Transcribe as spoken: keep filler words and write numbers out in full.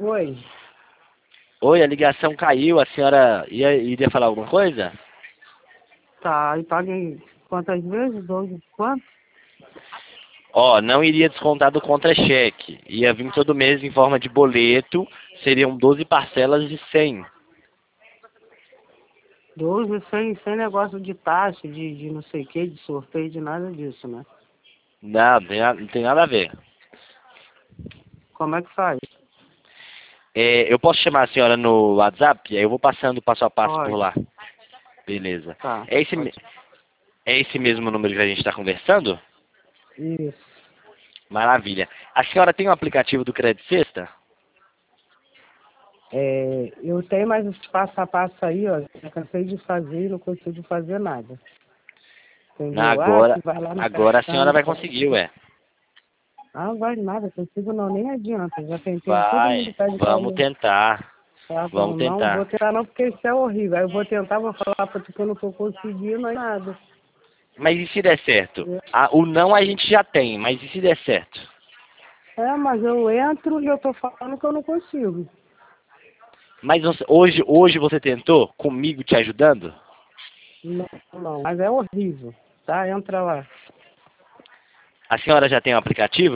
Oi. Oi, a ligação caiu, a senhora ia, iria falar alguma coisa? Tá, e paguei quantas vezes? Doze, quanto? Ó, não iria descontar do contra-cheque. Ia vir todo mês em forma de boleto, seriam doze parcelas de cem. Doze, sem, sem negócio de taxa, de, de não sei o que, de sorteio, de nada disso, né? Não, não tem, nada- não tem nada a ver. Como é que faz? É, eu posso chamar a senhora no WhatsApp? Aí eu vou passando passo a passo por Pode. lá. Beleza. Tá, É esse, me- pode. é esse mesmo número que a gente está conversando? Isso. Maravilha. A senhora tem um aplicativo do Crédito Sexta? É, eu tenho mais esse passo a passo aí, ó. Já cansei de fazer e não consigo fazer nada. Não, Entendeu? Ah, agora, que vai lá no agora a senhora cartão. vai conseguir, ué. Ah, não vai nada, consigo não, nem adianta. Já tentei, todo mundo Vai, pede pra vamos mim. tentar. Tá bom, Vamos não vou tentar. tentar não, porque isso é horrível. Aí eu vou tentar, vou falar pra tu que eu não tô conseguindo, aí nada. Mas e se der certo? Ah, o não a gente já tem, mas e se der certo? É, mas eu entro e eu tô falando que eu não consigo. Mas você- hoje, hoje você tentou comigo te ajudando? Não, não. Mas é horrível, tá? Entra lá. A senhora já tem o aplicativo?